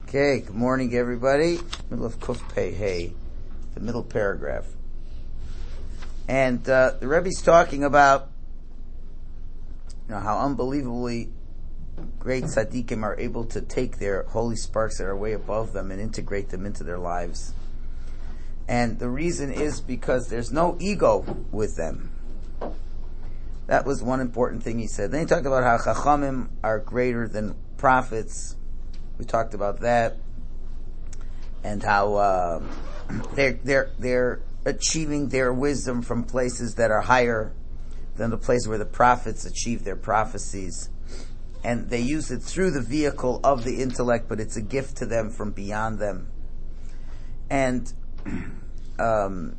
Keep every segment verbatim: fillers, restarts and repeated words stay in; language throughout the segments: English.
Okay, good morning everybody. Middle of Kuf Pei Hey, the middle paragraph. And uh, the Rebbe's talking about you know, how unbelievably great tzaddikim are able to take their holy sparks that are way above them and integrate them into their lives. And the reason is because there's no ego with them. That was one important thing he said. Then he talked about how chachamim are greater than prophets. We talked about that, and how uh, they're they're they're achieving their wisdom from places that are higher than the place where the prophets achieve their prophecies, and they use it through the vehicle of the intellect, but it's a gift to them from beyond them. And um,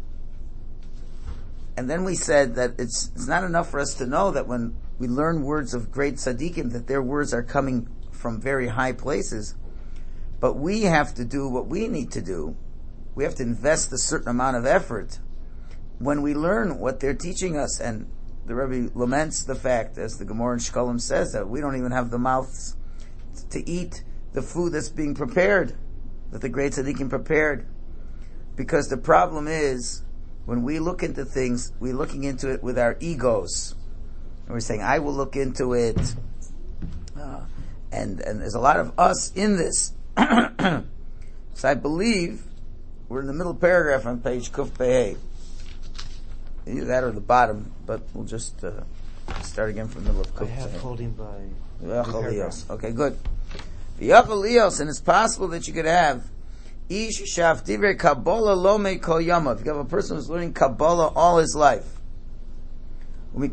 and then we said that it's it's not enough for us to know that when we learn words of great tzaddikim, that their words are coming from very high places, but we have to do what we need to do. We have to invest a certain amount of effort when we learn what they're teaching us. And the Rebbe laments the fact, as the Gemara in Shkolim says, that we don't even have the mouths to eat the food that's being prepared, that the great tzaddikim prepared. Because the problem is, when we look into things, we're looking into it with our egos. And we're saying, I will look into it. Uh, And and there's a lot of us in this. So I believe we're in the middle paragraph on page Kuf Pei. Either that or the bottom, but we'll just uh, start again from the middle of Kuf Pei. I have holding by V'yachal. Okay, good. V'yachal lios, and it's possible that you could have ish shaf divrei Kabbalah lo me kol yama. If you have a person who's learning Kabbalah all his life, and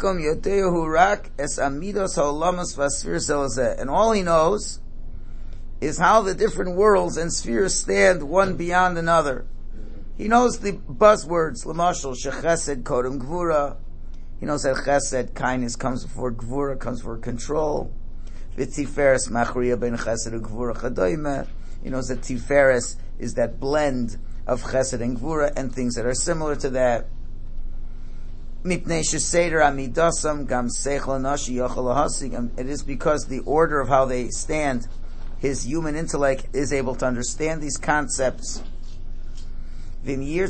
all he knows is how the different worlds and spheres stand one beyond another. He knows the buzzwords, Lamashal, Shechesed, Kodem, Gvura. He knows that Chesed, kindness, comes before Gvura, comes before control. V'tiferes, Machriya ben Chesed and Gvura Chadoime. He knows that Tiferes is that blend of Chesed and Gvura and things that are similar to that. It is because the order of how they stand, his human intellect is able to understand these concepts. And if he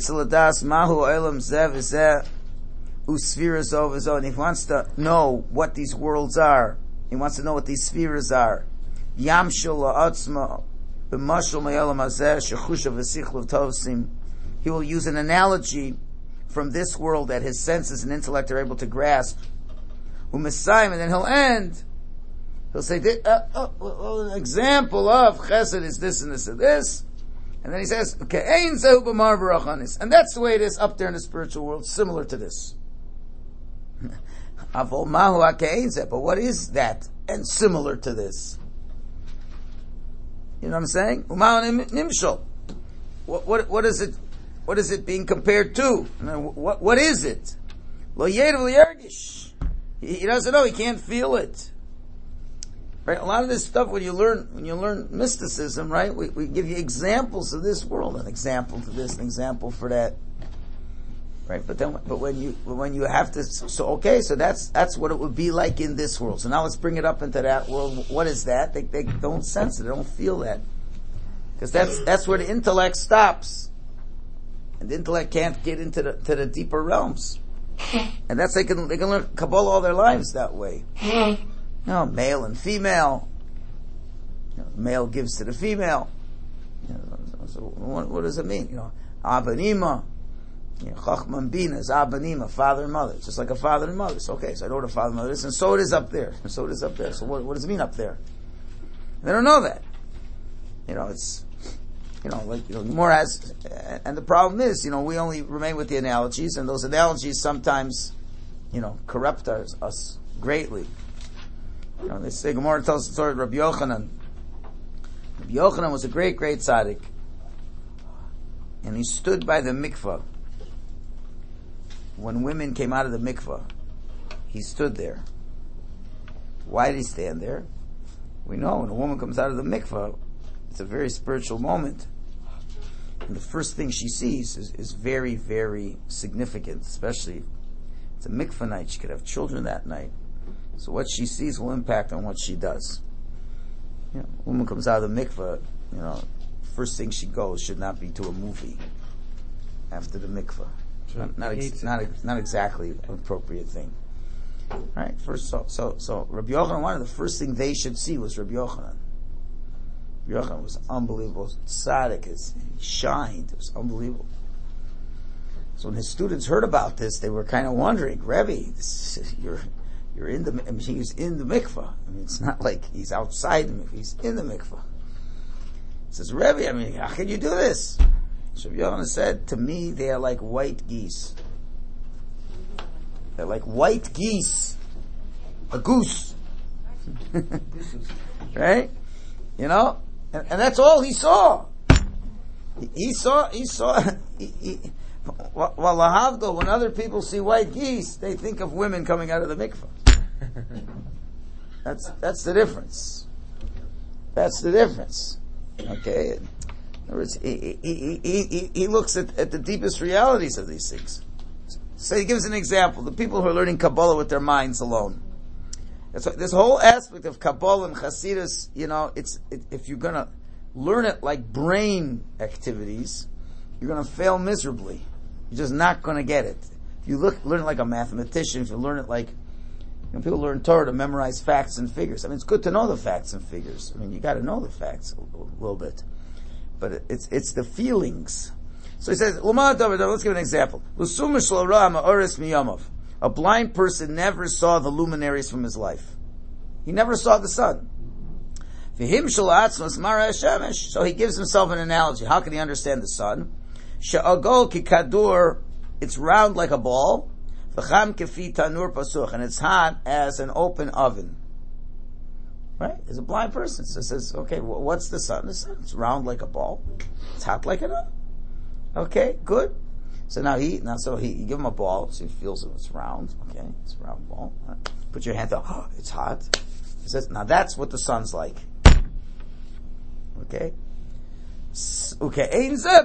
wants to know what these worlds are, he wants to know what these spheres are. He will use an analogy from this world that his senses and intellect are able to grasp. And then he'll end. He'll say, uh, uh, well, an example of chesed is this and this and this. And then he says, okay, and that's the way it is up there in the spiritual world, similar to this. But what is that and similar to this? You know what I'm saying? What, what, what is it? What is it being compared to? What, what is it? He doesn't know. He can't feel it. Right? A lot of this stuff, when you learn, when you learn mysticism, right? We, we give you examples of this world, an example for this, an example for that. Right? But then, but when you, when you have to, so okay, so that's, that's what it would be like in this world. So now let's bring it up into that world. What is that? They, they don't sense it. They don't feel that. Because that's, that's where the intellect stops. And the intellect can't get into the, to the deeper realms. And that's, they can, they can learn Kabbalah all their lives that way. You know, male and female. You know, male gives to the female. You know, so what, what does it mean? You know, Abba and Ima. You know, Chachma and Bina is Abba and Ima, father and mother. It's just like a father and mother. So, okay, so I know what a father and mother is, and so it is up there. And so it is up there. So what, what does it mean up there? And they don't know that. You know, it's, You know, like, you know, more has, and the problem is, you know, we only remain with the analogies, and those analogies sometimes, you know, corrupt us, us greatly. You know, they say, Gemara tells the story of Rabbi Yochanan. Rabbi Yochanan was a great, great tzaddik. And he stood by the mikvah. When women came out of the mikvah, he stood there. Why did he stand there? We know when a woman comes out of the mikvah, it's a very spiritual moment. And the first thing she sees is, is very, very significant, especially it's a mikvah night. She could have children that night. So what she sees will impact on what she does. You know, a woman comes out of the mikveh, you know, first thing she goes should not be to a movie after the mikveh. Sure. Not not, ex- not, ex- not exactly an appropriate thing. Right? First, so so so Rabbi Yochanan, one of the first things they should see was Rabbi Yochanan. Rabbi Yochanan was unbelievable. Tzaddik, he shined. It was unbelievable. So when his students heard about this, they were kind of wondering, Rebbe, this, you're you're in the. I mean, he's in the mikveh. I mean, it's not like he's outside the mikveh. He's in the mikveh. He says, Rebbe, I mean, how can you do this? So Rabbi Yochanan said, to me, they are like white geese. They're like white geese. A goose. Right? You know? And, and that's all he saw. He, he saw, he saw, he, he, well, lahavdil, when other people see white geese, they think of women coming out of the mikveh. That's, that's the difference. That's the difference. Okay? In other words, he, he, he, he, he looks at, at the deepest realities of these things. So he gives an example. The people who are learning Kabbalah with their minds alone. That's what, this whole aspect of Kabbalah and Hasidus, you know, it's it, if you're going to learn it like brain activities, you're going to fail miserably. You're just not going to get it. If you look, learn it like a mathematician, if you learn it like, you know, people learn Torah to memorize facts and figures. I mean, it's good to know the facts and figures. I mean, you got to know the facts a, a little bit. But it, it's it's the feelings. So he says, let's give an example. A blind person never saw the luminaries from his life. He never saw the sun. So he gives himself an analogy. How can he understand the sun? It's round like a ball, and it's hot as an open oven. Right? There's a blind person. So he says, okay, what's the sun? The sun, it's round like a ball. It's hot like an oven. Okay, good. So now he, now so he, you give him a ball, so he feels it, it's round. Okay, it's a round ball. Put your hand out, oh, it's hot. He says, now that's what the sun's like. Okay? Okay.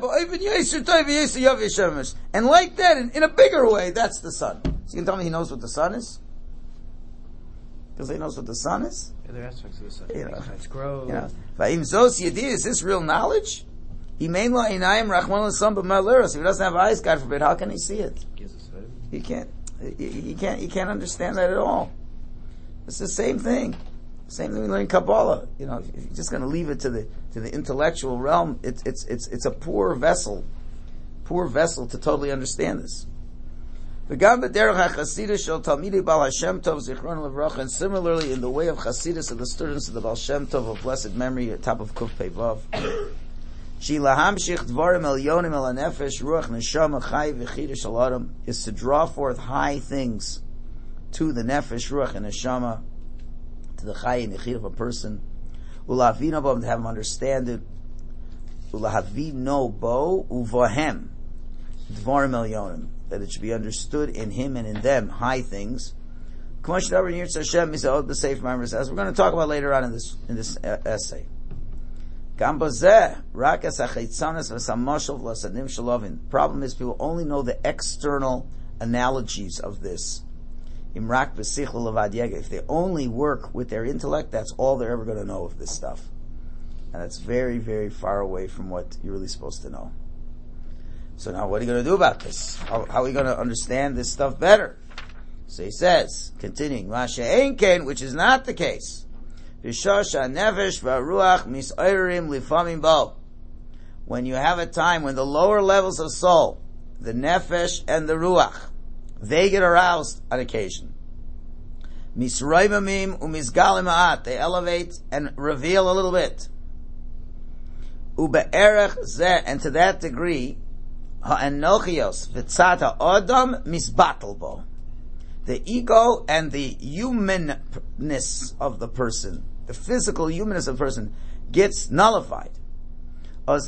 And like that, in, in a bigger way, that's the sun. So you can tell me he knows what the sun is? Because he knows what the sun is? Yeah, there are aspects of the sun. You know, it's grow. You know, is this real knowledge? He main la inayim rachman l'sam b'maleros. If he doesn't have eyes, God forbid, how can he see it? He can't. He, he can't. He can't understand that at all. It's the same thing. Same thing we learn Kabbalah. You know, if you're just going to leave it to the to the intellectual realm, it's it's it's it's a poor vessel, poor vessel to totally understand this. And similarly, in the way of Chasidus of the students of the Baal Shem Tov of blessed memory, at top of Kuf Pei Vav. Is to draw forth high things to the nefesh, ruach, and neshama, to the chay and yechid of a person. Ulavino bo, to have him understand it. Ulavino bo uvahem dvarim elyonim, that it should be understood in him and in them, high things. As we're going to talk about later on in this in this uh, essay. Problem is people only know the external analogies of this. If they only work with their intellect, that's all they're ever going to know of this stuff. And it's very, very far away from what you're really supposed to know. So now what are you going to do about this? How, how are we going to understand this stuff better? So he says, continuing, which is not the case. When you have a time when the lower levels of soul, the nefesh and the ruach, they get aroused on occasion. They elevate and reveal a little bit. And to that degree, the ego and the humanness of the person, the physical humanness of the person, gets nullified. Then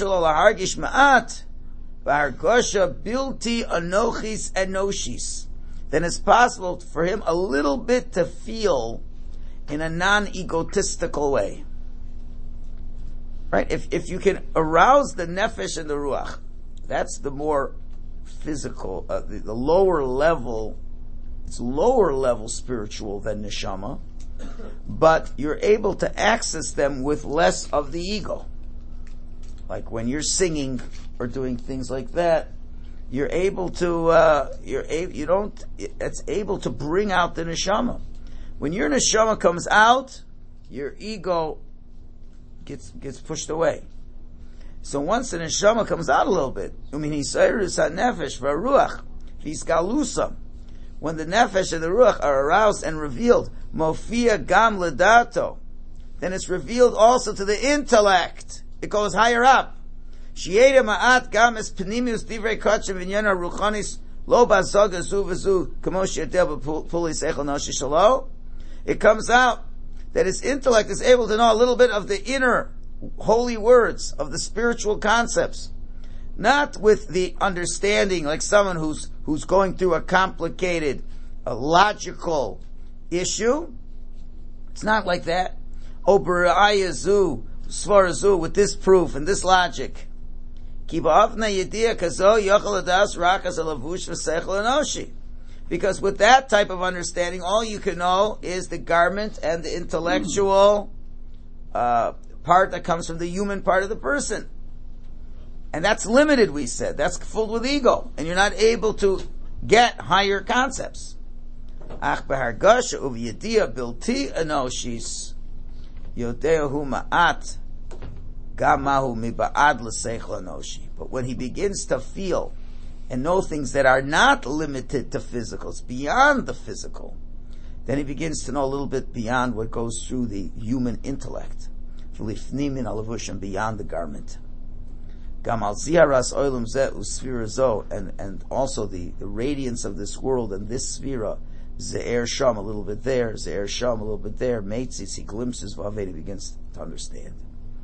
it's possible for him a little bit to feel in a non-egotistical way. Right? If if you can arouse the nefesh and the ruach, that's the more physical, uh, the, the lower level. It's lower level spiritual than neshama. but you're able to access them with less of the ego. Like when you're singing or doing things like that, you're able to, uh, you're able, you don't, it's able to bring out the neshama. When your neshama comes out, your ego gets, gets pushed away. So once the neshama comes out a little bit, I mean, he's nefesh v'ruach, he's galusa. When the nefesh and the ruach are aroused and revealed, mofia gam ledato, then it's revealed also to the intellect. It goes higher up. Shieda ma'at gam es penimius divrei kachim v'nyana ruchanis lo bazog azu v'zu kamo she'etel b'puli seichel noshi shalo. It comes out that his intellect is able to know a little bit of the inner holy words, of the spiritual concepts. Not with the understanding like someone who's who's going through a complicated, a logical issue. It's not like that. Oberayazu, svarazu, with this proof and this logic. Because with that type of understanding, all you can know is the garment and the intellectual uh, part that comes from the human part of the person. And that's limited, we said. That's filled with ego. And you're not able to get higher concepts. Ach b'hargasha uv'yediya bilti anoshis yodehu ma'at gamahu miba'ad l'seichel anoshi. But when he begins to feel and know things that are not limited to physical, it's beyond the physical, then he begins to know a little bit beyond what goes through the human intellect. V'lifnim min alavushim, beyond the garment. Gamal ziharas oilum zeh usfira zo, and and also the, the radiance of this world and this sphera, ze'er sham, a little bit there, ze'er sham, a little bit there, meitzis, he glimpses v'aved, he begins to understand.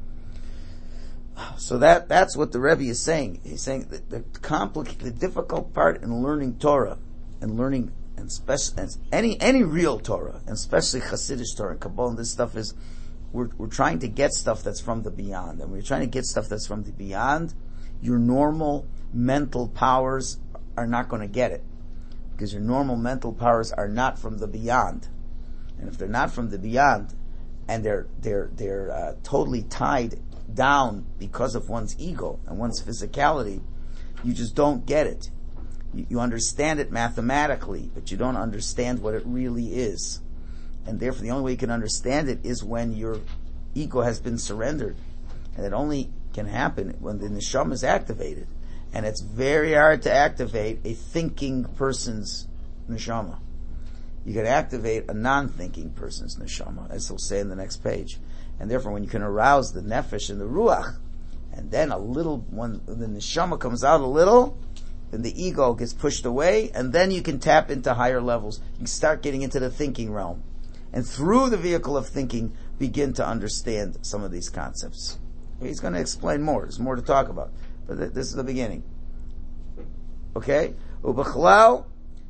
So that that's what the Rebbe is saying. He's saying that the complicated, the difficult part in learning Torah and learning and special and any any real Torah, and especially Hasidic Torah and Kabbalah, and this stuff is. We're, we're trying to get stuff that's from the beyond. And when you're trying to get stuff that's from the beyond, your normal mental powers are not going to get it. Because your normal mental powers are not from the beyond. And if they're not from the beyond, and they're, they're, they're, uh, totally tied down because of one's ego and one's physicality, you just don't get it. You, you understand it mathematically, but you don't understand what it really is. And therefore the only way you can understand it is when your ego has been surrendered. And it only can happen when the neshama is activated. And it's very hard to activate a thinking person's neshama. You can activate a non-thinking person's neshama, as he'll say in the next page. And therefore when you can arouse the nefesh and the ruach, and then a little, when the neshama comes out a little, then the ego gets pushed away, and then you can tap into higher levels. You can start getting into the thinking realm. And through the vehicle of thinking, begin to understand some of these concepts. He's going to explain more. There's more to talk about. But th- this is the beginning. Okay? And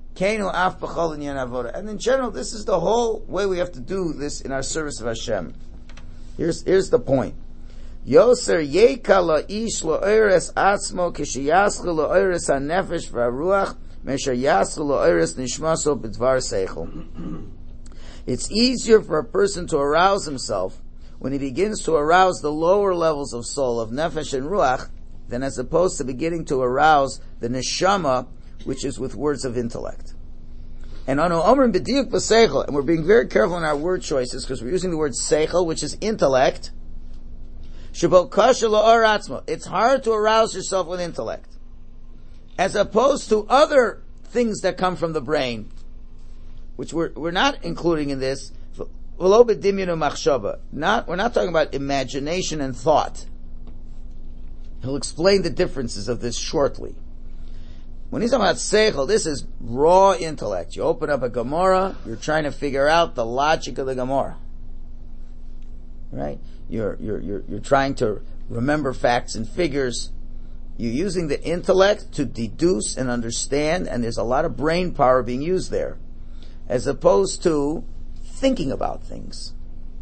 in general, this is the whole way we have to do this in our service of Hashem. Here's, here's the point. Yoser yeka la'ish lo'eres atzmo kishiyaschu lo'eres ha'nefesh v'aruach mesha yaschu lo'eres nishmaso b'dvar seichel. It's easier for a person to arouse himself when he begins to arouse the lower levels of soul, of nefesh and ruach, than as opposed to beginning to arouse the neshama, which is with words of intellect. And on Omrim b'diuk b'seichel, and we're being very careful in our word choices because we're using the word seichel, which is intellect. Shebo kasha la'or atzmo. It's hard to arouse yourself with intellect, as opposed to other things that come from the brain, which we're, we're not including in this. Not, we're not talking about imagination and thought. He'll explain the differences of this shortly. When he's talking about seichel, this is raw intellect. You open up a Gemara, you're trying to figure out the logic of the Gemara. Right? You're, you're, you're, you're trying to remember facts and figures. You're using the intellect to deduce and understand, and there's a lot of brain power being used there, as opposed to thinking about things.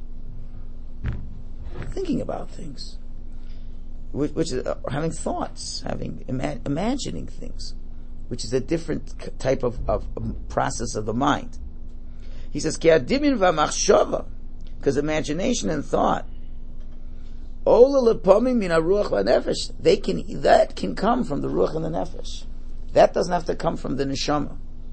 Thinking about things. Which, which is uh, having thoughts, having ima- imagining things, which is a different type of, of, of process of the mind. He says, Ki adimin v'machshava, because imagination and thought, ola lepomim min haruach v'nefesh, they can, that can come from the ruach and the nefesh. That doesn't have to come from the neshama.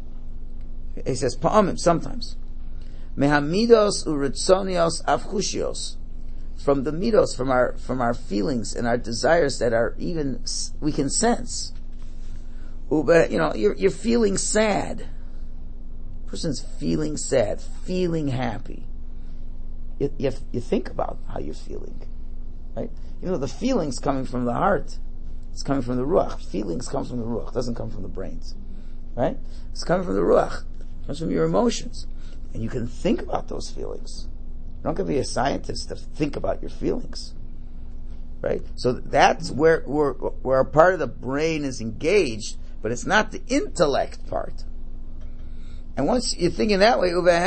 He says, pa'amim, sometimes. Mehamidos uritzonios avchushios, from the midos, from our, from our feelings and our desires that are even, we can sense. Ube, you know, you're, you're feeling sad. Person's feeling sad, feeling happy. You, you, you think about how you're feeling, right? You know, the feelings coming from the heart. It's coming from the ruach. Feelings come from the ruach. It doesn't come from the brains. Right? It's coming from the ruach. It comes from your emotions. And you can think about those feelings. You don't have to be a scientist to think about your feelings. Right? So that's where, where, where a part of the brain is engaged, but it's not the intellect part. And once you're thinking that way, and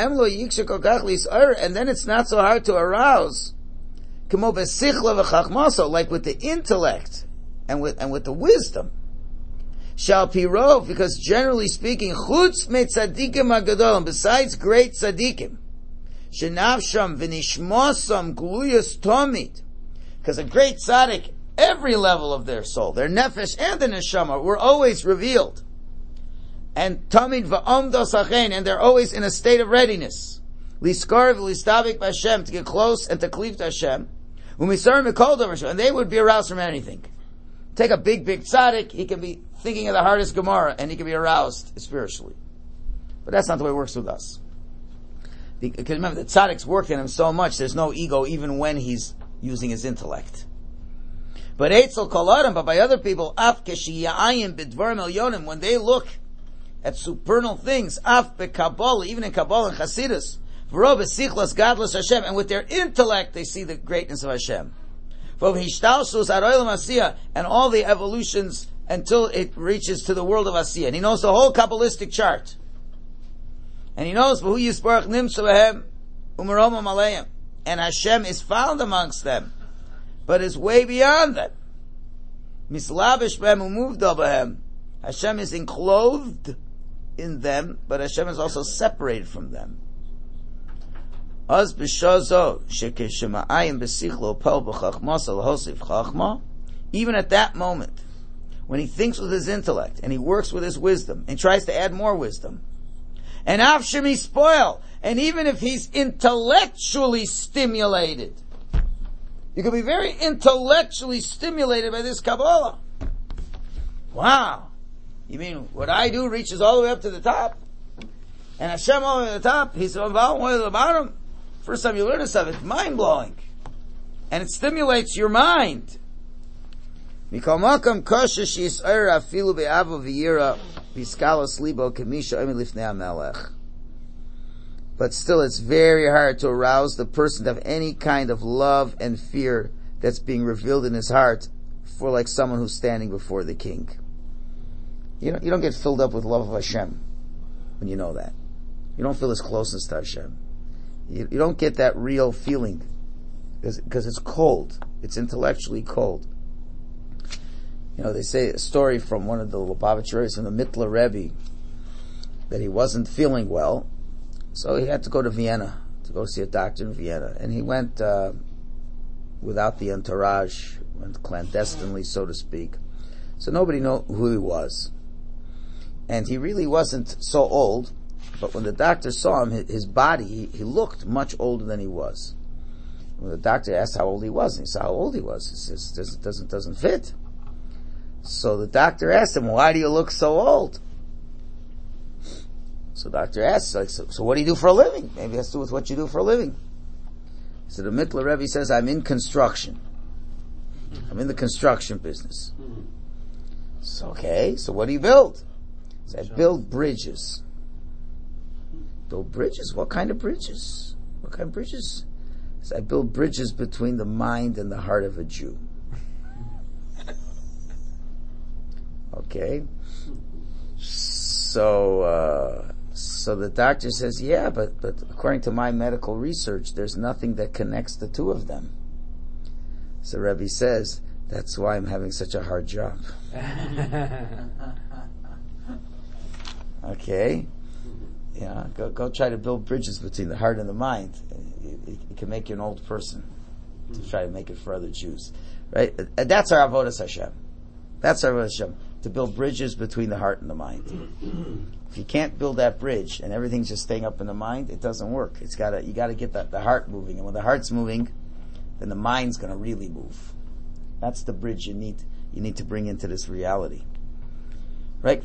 then it's not so hard to arouse. Like with the intellect. And with, and with the wisdom. Shal pirov, because generally speaking, chutz me tzadikim agadolim, besides great tzadikim, shenavsham v'nishmosam gluyas tomit, because a great tzaddik, every level of their soul, their nefesh and the neshama, were always revealed. And tomit v'omdos achen, and they're always in a state of readiness. Liskar v'listavik b'Hashem, to get close and to cleave to Hashem. Umisar mikol davar, and they would be aroused from anything. Take a big, big tzaddik, he can be thinking of the hardest Gemara, and he can be aroused spiritually. But that's not the way it works with us. Because remember, the tzaddik's worked in him so much, there's no ego even when he's using his intellect. But Eitzel Kolarim, but by other people, Af Keshiyayim Bidvarim Elyonim, when they look at supernal things, Af Bekabbalah, even in Kabbalah and Chassidus, V'ro B'sichlas Gadlus Hashem, and with their intellect they see the greatness of Hashem. And all the evolutions until it reaches to the world of Asiyah. And he knows the whole Kabbalistic chart. And he knows who Yisbarach Nimsulahem Umaromam Aleim. And Hashem is found amongst them, but is way beyond them. Mislabish Behem Umuvda Behem. Hashem is enclosed in them, but Hashem is also separated from them. Az b'shazo shekeshema'ayim b'sichlo pel b'chachmas al hosif chachma. Even at that moment, when he thinks with his intellect and he works with his wisdom and tries to add more wisdom, and afshem he spoil, and even if he's intellectually stimulated, you can be very intellectually stimulated by this Kabbalah. Wow, you mean what I do reaches all the way up to the top, and Hashem all the way to the top? He's involved all the way to the bottom. First time you learn this stuff, it's mind-blowing. And it stimulates your mind. But still, it's very hard to arouse the person to have any kind of love and fear that's being revealed in his heart for like someone who's standing before the king. You don't, you don't get filled up with love of Hashem when you know that. You don't feel his closeness to Hashem. You, you don't get that real feeling because it's cold. It's intellectually cold. You know, they say a story from one of the Lubavitchers from the Mittler Rebbe that he wasn't feeling well, so he had to go to Vienna to go see a doctor in Vienna, and he went uh, without the entourage, went clandestinely, so to speak. So nobody knew who he was, and he really wasn't so old. But when the doctor saw him, his body, he, he looked much older than he was. When the doctor asked how old he was, and he said how old he was, he says, doesn't, doesn't, doesn't fit. So the doctor asked him, why do you look so old? So the doctor asked, like, so, so what do you do for a living? Maybe it has to do with what you do for a living. So the Mittler Rebbe says, I'm in construction. I'm in the construction business. So, okay, so what do you build? So I build bridges. Build bridges? What kind of bridges? What kind of bridges? So I build bridges between the mind and the heart of a Jew. Okay. So, uh, so the doctor says, yeah, but, but according to my medical research, there's nothing that connects the two of them. So Rebbe says, that's why I'm having such a hard job. Okay. You know, go, go try to build bridges between the heart and the mind. It, it, it can make you an old person to try to make it for other Jews. Right? And that's our avodas Hashem. That's our avodas Hashem. To build bridges between the heart and the mind. If you can't build that bridge and everything's just staying up in the mind, it doesn't work. It's gotta, you gotta get that, the heart moving. And when the heart's moving, then the mind's gonna really move. That's the bridge you need, you need to bring into this reality. Right?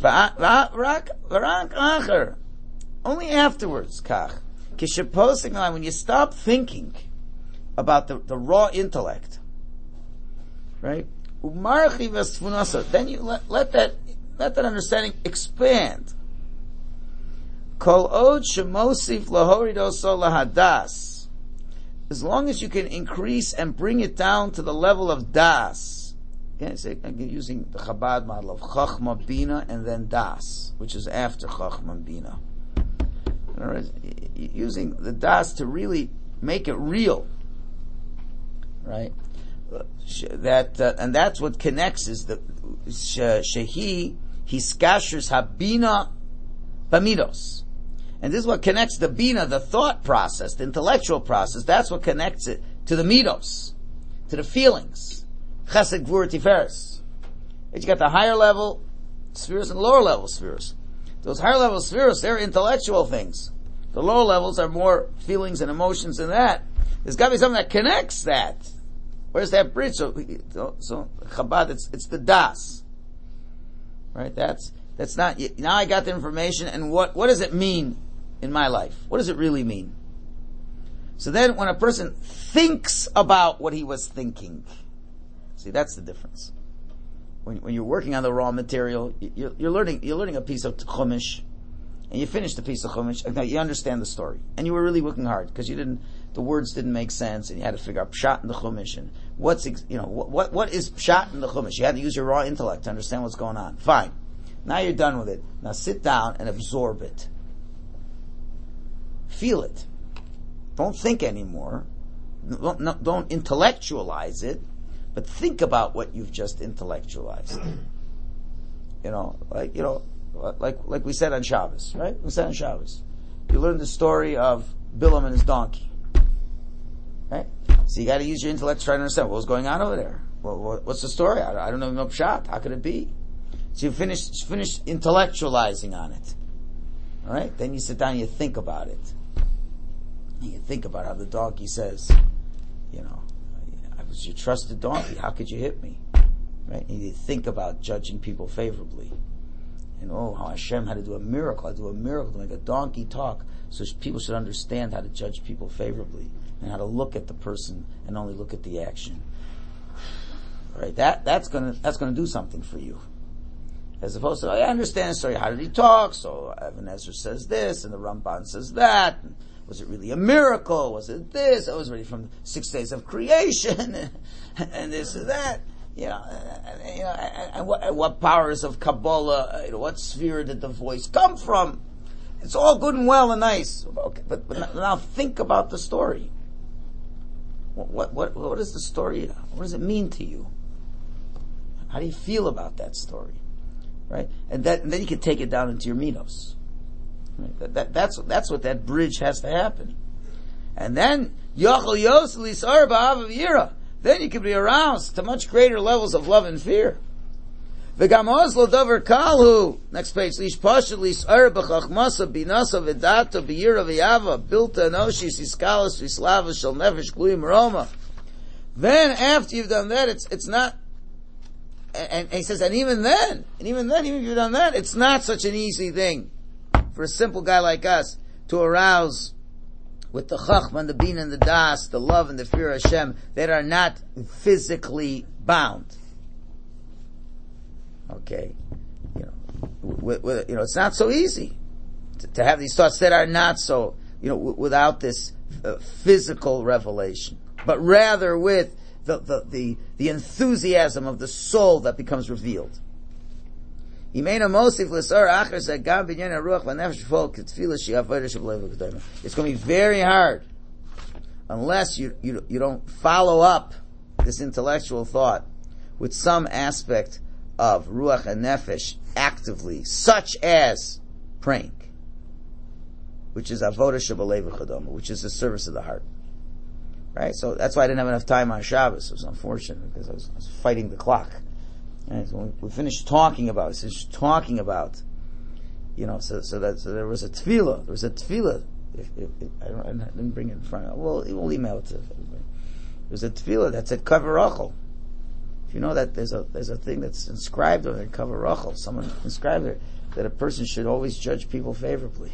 Only afterwards, kach. When you stop thinking about the, the raw intellect, right? Then you let, let that let that understanding expand. Kol od shemosif lahoridoso lahadas. As long as you can increase and bring it down to the level of das. Again, I'm using the Chabad model of Chachma Bina and then das, which is after Chachma Bina. In other words, using the das to really make it real, right? That uh, and that's what connects is the shehi hiskashers habina bamidos, and this is what connects the bina, the thought process, the intellectual process. That's what connects it to the midos, to the feelings. Chesed, Gvur, Tiferes. You got the higher level spheres and lower level spheres. Those higher level spheres, they're intellectual things. The lower levels are more feelings and emotions and that. There's got to be something that connects that. Where's that bridge? So, so Chabad, it's, it's the das. Right? That's, that's not, now I got the information and what, what does it mean in my life? What does it really mean? So then when a person thinks about what he was thinking, see, that's the difference. When, when you're working on the raw material, you're, you're learning, you're learning a piece of Chumash, and you finish the piece of Chumash, now you understand the story. And you were really working hard, because you didn't, the words didn't make sense, and you had to figure out Pshat in the Chumash, and what's, you know, what, what, what is Pshat in the Chumash? You had to use your raw intellect to understand what's going on. Fine. Now you're done with it. Now sit down and absorb it. Feel it. Don't think anymore. Don't, no, don't intellectualize it, but think about what you've just intellectualized. You know, like, you know, like, like we said on Shabbos, right? We said on Shabbos. You learn the story of Bilam and his donkey. Right? So you got to use your intellect to try to understand what was going on over there. Well, what's the story? I, I don't know no pshat. How could it be? So you finish finish intellectualizing on it. All right? Then you sit down and you think about it. And you think about how the donkey says, you know, I was your trusted donkey. How could you hit me? Right? And you think about judging people favorably. And oh, how Hashem had to do a miracle. I do a miracle to make a donkey talk, so people should understand how to judge people favorably and how to look at the person and only look at the action. Right? That that's gonna that's gonna do something for you, as opposed to, oh, I understand the story. How did he talk? So Ibn Ezra says this, and the Ramban says that. And was it really a miracle? Was it this? I was ready from six days of creation, and, and this and that. You know, and, you know, and, and, what, and what powers of Kabbalah? You know, what sphere did the voice come from? It's all good and well and nice, okay, but, but now think about the story. What, what, what is the story? What does it mean to you? How do you feel about that story? Right? And that, and then you can take it down into your minos. Right? That, that, that's, that's what that bridge has to happen. And then, Yochel Yos Lisar Ba'av Yira. Then you can be aroused to much greater levels of love and fear. V'gamos lo davar kalhu. Next page. Lish pashut lisar b'chachmasa binasa v'data b'yira v'yava bilta anoshis iskalas v'slava shel nefesh gluyim roma. Then after you've done that, it's it's not. And, and he says, and even then, and even then, even if you've done that, it's not such an easy thing for a simple guy like us to arouse with the chachma and the bin and the das, the love and the fear of Hashem, that are not physically bound. Okay, you know, with, with, you know, it's not so easy to, to have these thoughts that are not so, you know, w- without this uh, physical revelation, but rather with the, the the the enthusiasm of the soul that becomes revealed. It's going to be very hard unless you, you, you don't follow up this intellectual thought with some aspect of ruach and nefesh actively, such as praying. which is avoda shebalev v'chadoma, which is the service of the heart. Right? So that's why I didn't have enough time on Shabbos. It was unfortunate because I was, I was fighting the clock. Right? So when we finished talking about it, finished talking about, you know, so, so that, so there was a tefillah, there was a tefillah. If, if, if, I, don't, I didn't bring it in front of, well, we'll email it to everybody. There was a tefillah that said Kavar Rachel. If you know that there's a, there's a thing that's inscribed over there, Kavar Rachel, someone inscribed there, that a person should always judge people favorably.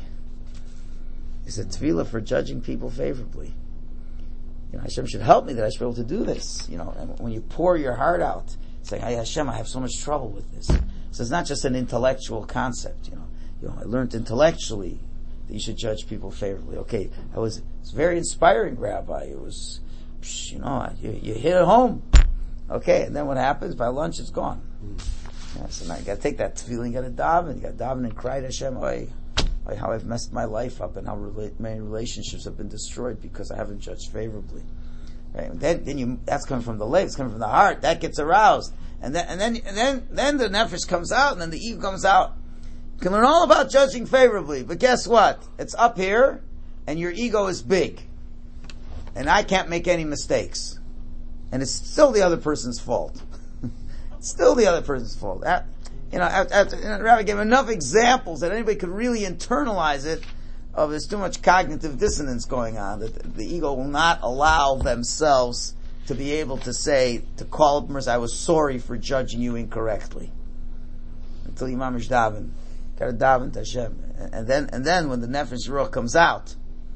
It's a tefillah for judging people favorably. You know, Hashem should help me that I should be able to do this. You know, and when you pour your heart out, saying, "Hey Hashem, I have so much trouble with this." So it's not just an intellectual concept. You know, you know, I learned intellectually that you should judge people favorably. Okay, I was, it's very inspiring, Rabbi. It was, you know, you, you hit it home. Okay, and then what happens? By lunch, it's gone. Yeah, so now you got to take that feeling, you got to daven, you got to daven and cry to Hashem. Oh, like how I've messed my life up and how rela- many relationships have been destroyed because I haven't judged favorably. Right? Then, then you, that's coming from the legs, coming from the heart. That gets aroused, and then, and then, and then, then the nefesh comes out, and then the ego comes out. You can learn all about judging favorably, but guess what? It's up here, and your ego is big, and I can't make any mistakes, and it's still the other person's fault. It's still the other person's fault. That, You know, after, you know, Rabbi gave enough examples that anybody could really internalize it, of there's too much cognitive dissonance going on, that the, the ego will not allow themselves to be able to say, to call up and say, I was sorry for judging you incorrectly. Until you mamish daven. Gotta daven to Hashem. And then, and then when the nefesh ruach comes out,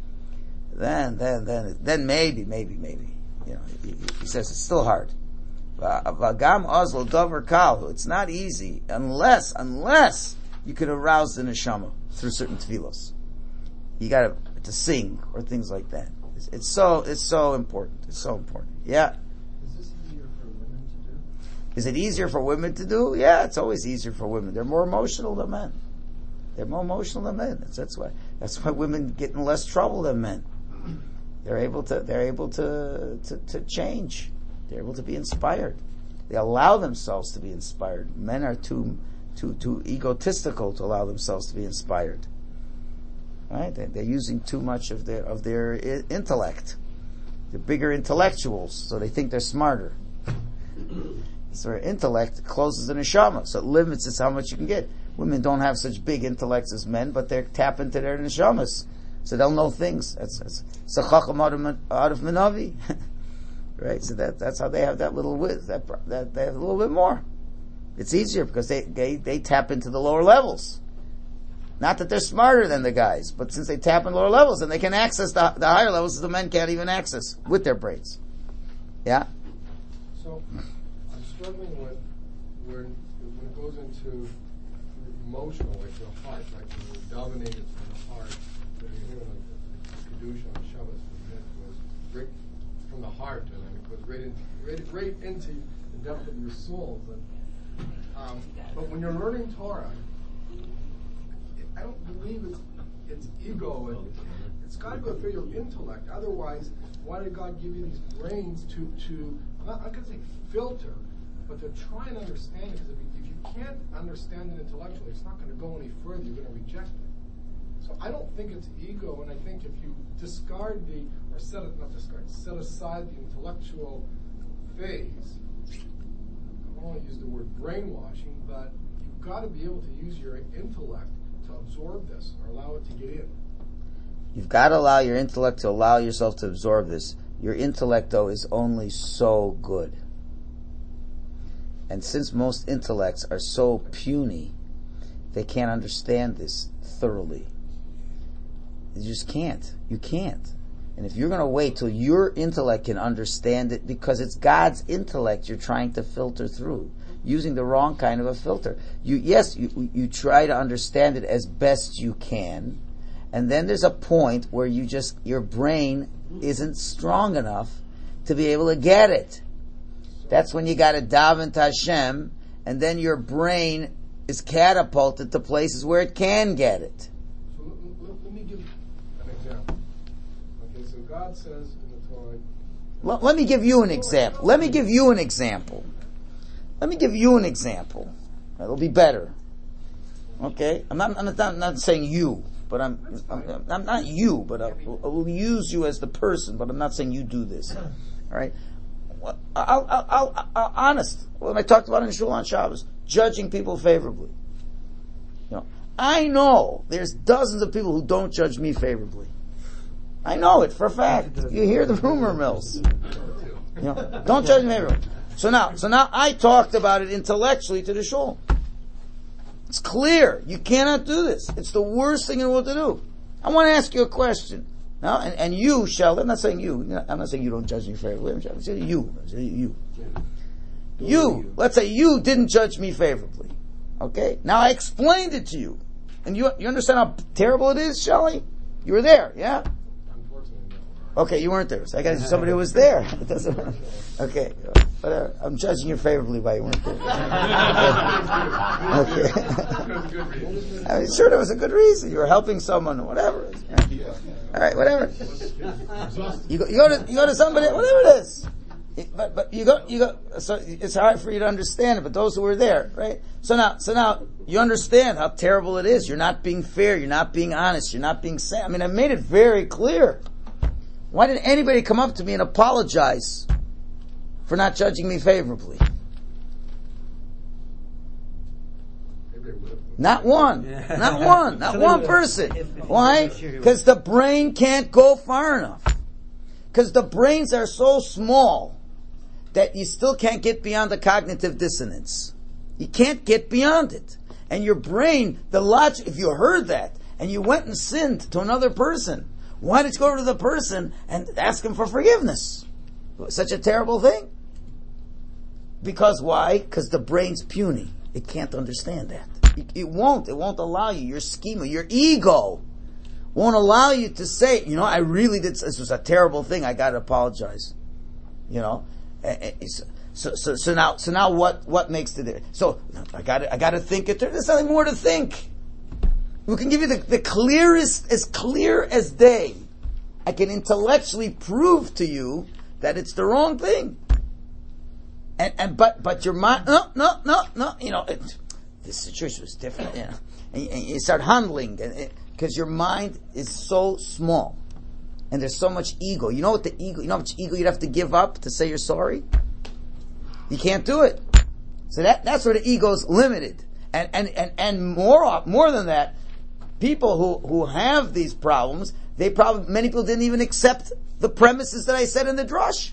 then, then, then, then maybe, maybe, maybe. You know, he, he says it's still hard. Vagam Oslo Dover Kal. It's not easy unless, unless you could arouse the neshama through certain tefillos. You got to to sing or things like that. It's, it's so it's so important. It's so important. Yeah. Is this easier for women to do? Is it easier for women to do? Yeah, it's always easier for women. They're more emotional than men. They're more emotional than men. That's, that's why that's why women get in less trouble than men. They're able to they're able to to, to change. They're able to be inspired. They allow themselves to be inspired. Men are too, too, too egotistical to allow themselves to be inspired. Right? They're, they're using too much of their of their I- intellect. They're bigger intellectuals, so they think they're smarter. So their intellect closes the neshama, so it limits it's how much you can get. Women don't have such big intellects as men, but they tap into their neshamas, so they'll know things. That's that's it's a chacham out of, out of Minavi. Right, so that that's how they have that little width. That that they have a little bit more. It's easier because they, they, they tap into the lower levels. Not that they're smarter than the guys, but since they tap in lower levels, then they can access the, the higher levels that the men can't even access with their brains. Yeah. So I'm struggling with where when it goes into emotional, like the heart, like when you're dominated from the heart. So you hear the kedusha on Shabbos was right from the heart, and then it goes right into right, right into the depth of your soul. But um, but when you're learning Torah, I don't believe it's it's ego. And it's got to go through your intellect. Otherwise, why did God give you these brains to to I'm not, I'm not going to say filter, but to try and understand it? Because if, if you can't understand it intellectually, it's not going to go any further. You're going to reject it. So I don't think it's ego, and I think if you discard the, or set it, not discard, set aside the intellectual phase, I don't want to use the word brainwashing, but you've got to be able to use your intellect to absorb this, or allow it to get in. You've got to allow your intellect to allow yourself to absorb this. Your intellect, though, is only so good. And since most intellects are so puny, they can't understand this thoroughly. You just can't. You can't. And if you're going to wait till your intellect can understand it, because it's God's intellect you're trying to filter through, using the wrong kind of a filter. You, yes, you, you try to understand it as best you can, and then there's a point where you just, your brain isn't strong enough to be able to get it. That's when you got to daven to Hashem, and then your brain is catapulted to places where it can get it. God says in the Torah. Let, let me give you an example. Let me give you an example. Let me give you an example. It'll be better. Okay? I'm not, I'm not, I'm not saying you. but I'm, I'm, I'm not you, but I will, I will use you as the person, but I'm not saying you do this. All right? Well, I'll, I'll, I'll, I'll, honest. When I talked about in Shul on Shabbos, judging people favorably. You know, I know there's dozens of people who don't judge me favorably. I know it for a fact. You hear the rumor mills. You know, don't judge me favorably. So now, so now I talked about it intellectually to the Shul. It's clear. You cannot do this. It's the worst thing in the world to do. I want to ask you a question. Now, and, and you, Sheldon, I'm not saying you. I'm not saying you don't judge me favorably. I'm saying you. I'm saying you. You. Let's say you didn't judge me favorably. Okay? Now I explained it to you. And you you understand how terrible it is, Shelley? You were there, yeah? Unfortunately, no. Okay, you weren't there. So I got somebody who was there. It doesn't matter. Okay. Whatever. I'm judging you favorably by you weren't there. Okay. I mean, sure, there was a good reason. You were helping someone or whatever. Yeah. All right, whatever. You go, you go to you go to somebody, whatever it is. But but you go you go. So it's hard for you to understand it. But those who were there, right? So now so now you understand how terrible it is. You're not being fair. You're not being honest. You're not being sad. I mean, I made it very clear. Why didn't anybody come up to me and apologize for not judging me favorably? Not one. Not one. Not one person. Why? Because the brain can't go far enough. Because the brains are so small that you still can't get beyond the cognitive dissonance. You can't get beyond it. And your brain, the logic, if you heard that and you went and sinned to another person, why did you go to the person and ask him for forgiveness? Such a terrible thing. Because why? Because the brain's puny. It can't understand that. It, it won't. It won't allow you. Your schema, your ego won't allow you to say, you know, I really did, this was a terrible thing, I gotta apologize. You know? So, so, so now, so now what, what makes the difference? So, I gotta, I gotta think it through. There's nothing more to think. We can give you the, the clearest, as clear as day. I can intellectually prove to you that it's the wrong thing. And, and, but, but your mind, no, no, no, no, you know, it, this situation was different, you know. And, and you start handling, and it, because your mind is so small. And there's so much ego. You know what the ego, you know how much ego you'd have to give up to say you're sorry? You can't do it. So that, that's where the ego's limited. And, and, and, and more, more than that, people who, who have these problems, they probably, many people didn't even accept the premises that I said in the drush.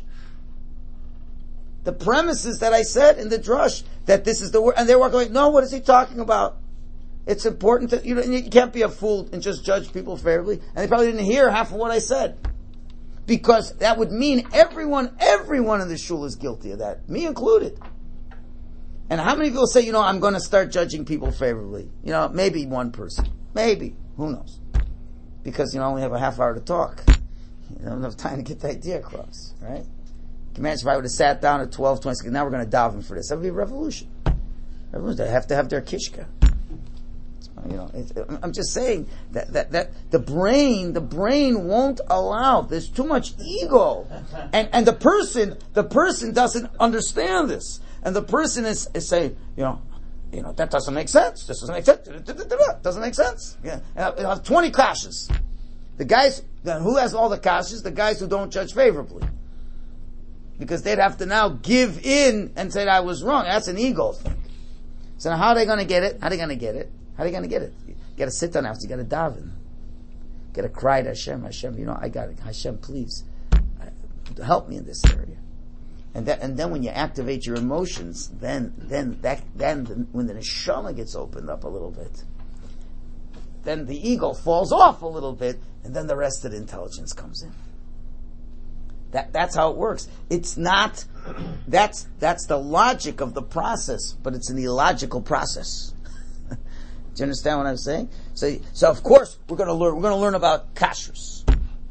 The premises that I said in the drush, that this is the word, and they were going, no, what is he talking about? It's important that you know, you can't be a fool and just judge people favorably. And they probably didn't hear half of what I said. Because that would mean everyone, everyone in the shul is guilty of that. Me included. And how many people say, you know, I'm going to start judging people favorably? You know, maybe one person. Maybe. Who knows? Because, you know, I only have a half hour to talk. You don't have enough time to get the idea across. Right? Can you imagine if I would have sat down at twelve twenty, now we're going to daven for this. That would be a revolution. Everyone's they have to have their kishka. You know, it's, I'm just saying that, that, that the brain, the brain won't allow. There's too much ego, and and the person, the person doesn't understand this, and the person is, is saying, you know, you know that doesn't make sense. This doesn't make sense. Doesn't make sense. Yeah, and I have twenty kashas. The guys who has all the kashas, the guys who don't judge favorably, because they'd have to now give in and say I was wrong. That's an ego thing. So now how are they going to get it? How are they going to get it? How are you going to get it? You got to sit down after. You got to daven. You got to cry to Hashem. Hashem, you know, I got it. Hashem, please help me in this area. And that, and then when you activate your emotions, then, then that, then the, when the neshama gets opened up a little bit, then the ego falls off a little bit, and then the rest of the intelligence comes in. That, that's how it works. It's not, that's, that's the logic of the process, but it's an illogical process. Do you understand what I'm saying? So, so of course we're going to learn. We're going to learn about kashrus.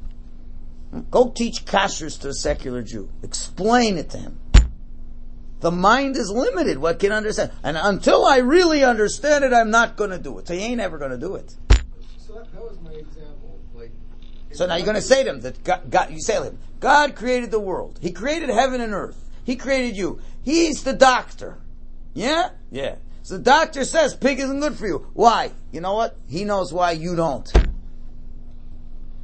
Go teach kashrus to a secular Jew. Explain it to him. The mind is limited. What can understand? And until I really understand it, I'm not going to do it. So you ain't ever going to do it. So that, that was my example. Like, so now you're going to say to him that God, God, you say to him, God created the world. He created heaven and earth. He created you. He's the doctor. Yeah? Yeah. So the doctor says pig isn't good for you. Why? You know what? He knows why, you don't.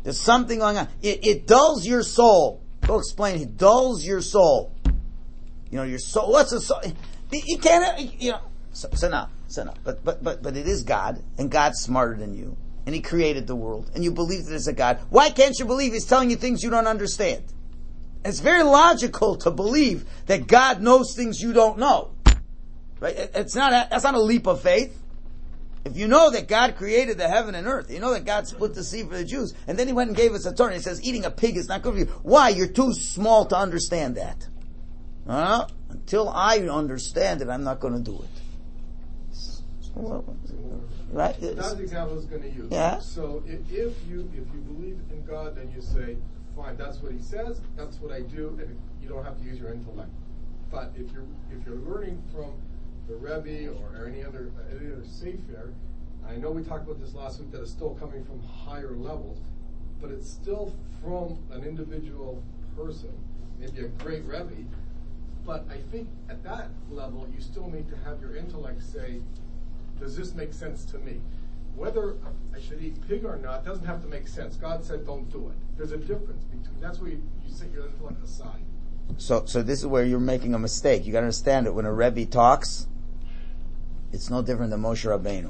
There's something going on. It, it dulls your soul. Go explain. It dulls your soul. You know, your soul. What's a soul? You can't, you know. So, so now, so now. But, but, but, but it is God, and God's smarter than you, and He created the world, and you believe that there's a God. Why can't you believe He's telling you things you don't understand? It's very logical to believe that God knows things you don't know. Right? It's not a, that's not a leap of faith. If you know that God created the heaven and earth, you know that God split the sea for the Jews, and then He went and gave us a Torah, and He says eating a pig is not good for you. Why? You're too small to understand that. Uh, until I understand it, I'm not going to do it. Right? That's the example I was going to use. Yeah. So if, if you if you believe in God, then you say, fine, that's what He says, that's what I do, and you don't have to use your intellect. But if you're if you're learning from the Rebbe or any other any other sefer, I know we talked about this last week that it's still coming from higher levels, but it's still from an individual person, maybe a great Rebbe. But I think at that level, you still need to have your intellect say, does this make sense to me? Whether I should eat pig or not doesn't have to make sense. God said don't do it. There's a difference between, that's where you, you set your intellect aside. So, so this is where you're making a mistake. You got to understand that when a Rebbe talks, it's no different than Moshe Rabbeinu.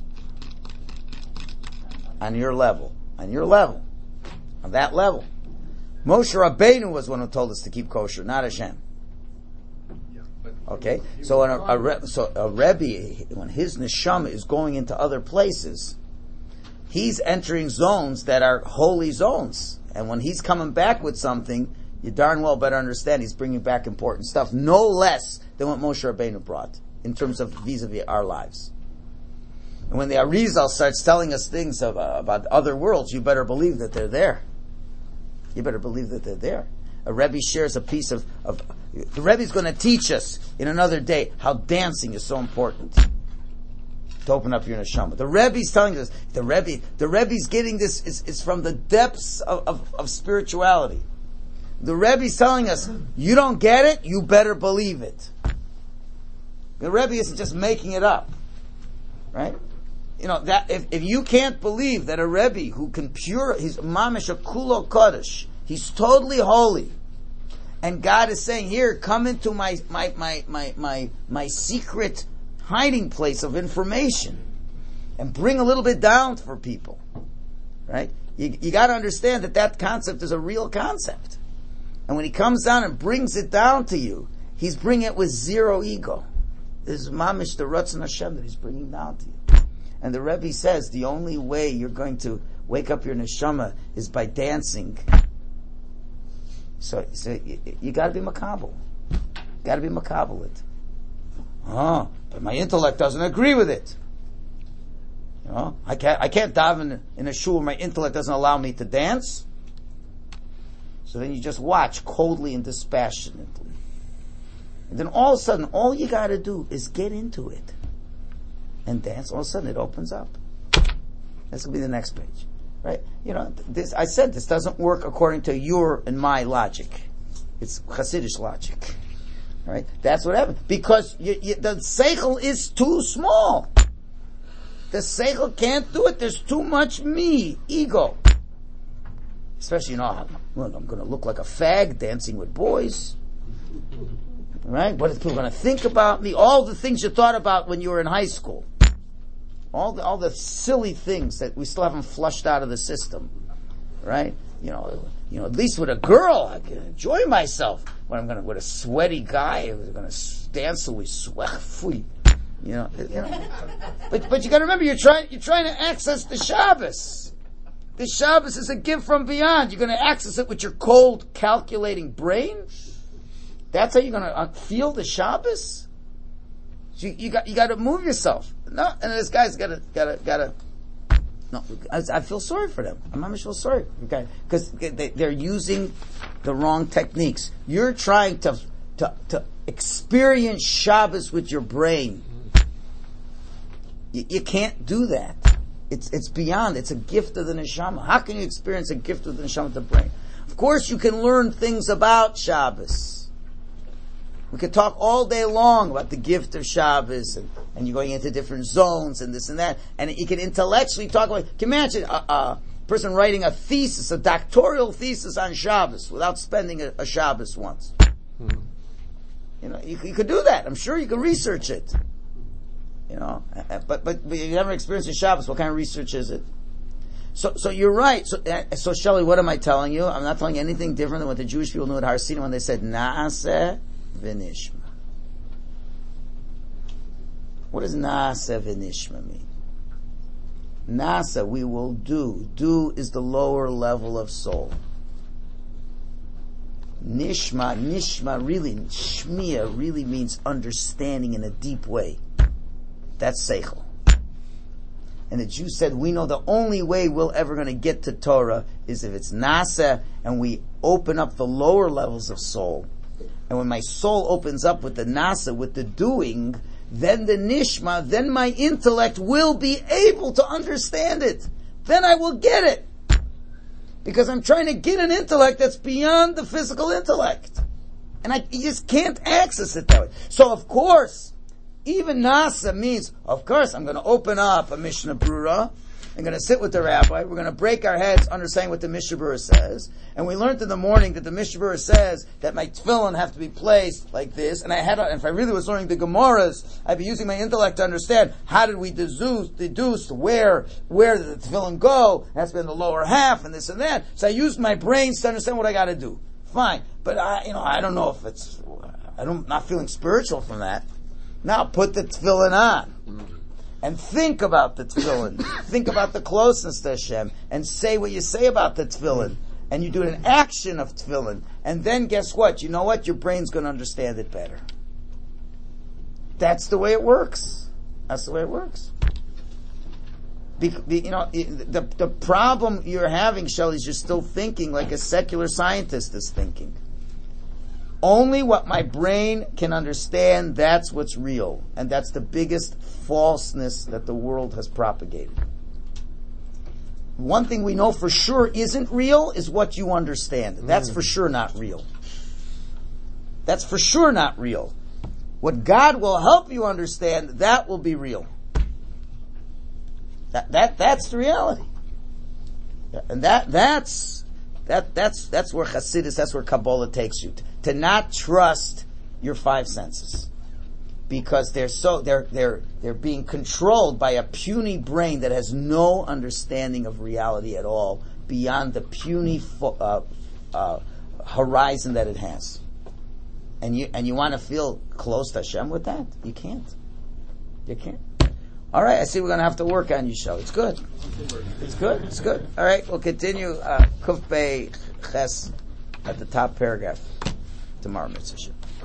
On your level, on your level, on that level, Moshe Rabbeinu was one who told us to keep kosher, not Hashem. Yeah, but okay, so when a, a Re, so a Rebbe, when his neshama is going into other places, he's entering zones that are holy zones, and when he's coming back with something, you darn well better understand he's bringing back important stuff, no less than what Moshe Rabbeinu brought, in terms of vis-a-vis our lives. And when the Arizal starts telling us things of, uh, about other worlds, you better believe that they're there. You better believe that they're there. A Rebbe shares a piece of, of the Rebbe's going to teach us in another day how dancing is so important to open up your neshama. The Rebbe's telling us, the Rebbe, the Rebbe's getting this is, is from the depths of, of, of spirituality. The Rebbe's telling us, you don't get it, you better believe it. The Rebbe isn't just making it up. Right? You know, that if, if you can't believe that a Rebbe who can pure, he's mamish a kulo kodesh, he's totally holy, and God is saying, here, come into my, my, my, my, my, my secret hiding place of information, and bring a little bit down for people. Right? You, you gotta understand that that concept is a real concept. And when he comes down and brings it down to you, he's bringing it with zero ego. This is mamish the Ratzon Hashem that he's bringing down to you. And the Rebbe says the only way you're going to wake up your neshama is by dancing. So, so you, you got to be makabel. Got to be makabel it. Oh, but my intellect doesn't agree with it. You know, I can't. I can't daven in a shul where my intellect doesn't allow me to dance. So then you just watch coldly and dispassionately. And then all of a sudden, all you got to do is get into it and dance. All of a sudden, it opens up. That's going to be the next page, right? You know, this. I said this doesn't work according to your and my logic. It's Hasidic logic, right? That's what happened because you, you, the seichel is too small. The seichel can't do it. There's too much me, ego. Especially, you know, look, I'm going to look like a fag dancing with boys. Right? What are people going to think about me? All the things you thought about when you were in high school. All the, all the silly things that we still haven't flushed out of the system. Right? You know, you know, at least with a girl, I can enjoy myself. When I'm going to, with a sweaty guy, who's going to dance so we sweat. You know, you know. But, but you got to remember, you're trying, you're trying to access the Shabbos. The Shabbos is a gift from beyond. You're going to access it with your cold, calculating brain? That's how you're going to feel the Shabbos? So you, you got you got to move yourself. No, and this guy's got to got to got to. No, I, I feel sorry for them. I'm not feel sorry, okay? Because they, they're using the wrong techniques. You're trying to to to experience Shabbos with your brain. You, you can't do that. It's it's beyond. It's a gift of the neshama. How can you experience a gift of the neshama with the brain? Of course, you can learn things about Shabbos. We could talk all day long about the gift of Shabbos, and, and you're going into different zones and this and that, and you can intellectually talk about. Can you imagine a, a, person writing a thesis, a doctoral thesis on Shabbos without spending a, a Shabbos once. Mm-hmm. You know, you, you could do that. I'm sure you could research it. You know, but but, but you never experienced a Shabbos. What kind of research is it? So so you're right. So so Shelley, what am I telling you? I'm not telling you anything different than what the Jewish people knew at Har Sinai when they said Naaseh v'nishma. What does Naaseh v'nishma mean? Nasa, we will do. Do is the lower level of soul. Nishma, nishma really, shmiya really means understanding in a deep way. That's seichel. And the Jews said, we know the only way we're ever going to get to Torah is if it's nasa and we open up the lower levels of soul. And when my soul opens up with the nasa, with the doing, then the nishma, then my intellect will be able to understand it. Then I will get it. Because I'm trying to get an intellect that's beyond the physical intellect. And I you just can't access it that way. So of course, even nasa means, of course, I'm going to open up a Mishnah Brura. I'm going to sit with the rabbi. We're going to break our heads understanding what the Mishnah Brura says. And we learned in the morning that the Mishnah Brura says that my tefillin have to be placed like this. And I had, if I really was learning the Gemaras, I'd be using my intellect to understand how did we deduce, deduce where, where did the tefillin go? That's been the lower half and this and that. So I used my brains to understand what I got to do. Fine. But I, you know, I don't know if it's, I don't, not feeling spiritual from that. Now put the tefillin on. And think about the tefillin. Think about the closeness to Hashem. And say what you say about the tefillin. And you do an action of tefillin. And then guess what? You know what? Your brain's going to understand it better. That's the way it works. That's the way it works. Be, be, you know, the, the problem you're having, Shelley, is you're still thinking like a secular scientist is thinking. Only what my brain can understand, that's what's real. And that's the biggest falseness that the world has propagated. One thing we know for sure isn't real is what you understand. That's for sure not real. That's for sure not real. What God will help you understand, that will be real. That, that, that's the reality. And that, that's, that, that's, that's where Hasidus, that's where Kabbalah takes you. To not trust your five senses, because they're so they're they're they're being controlled by a puny brain that has no understanding of reality at all beyond the puny fo- uh, uh, horizon that it has. And you and you want to feel close to Hashem with that? You can't. You can't. All right, I see we're going to have to work on you, show. It's good. It's good. It's good. All right, we'll continue. Uh, Kuf Bei Ches at the top paragraph tomorrow, Mitzvah.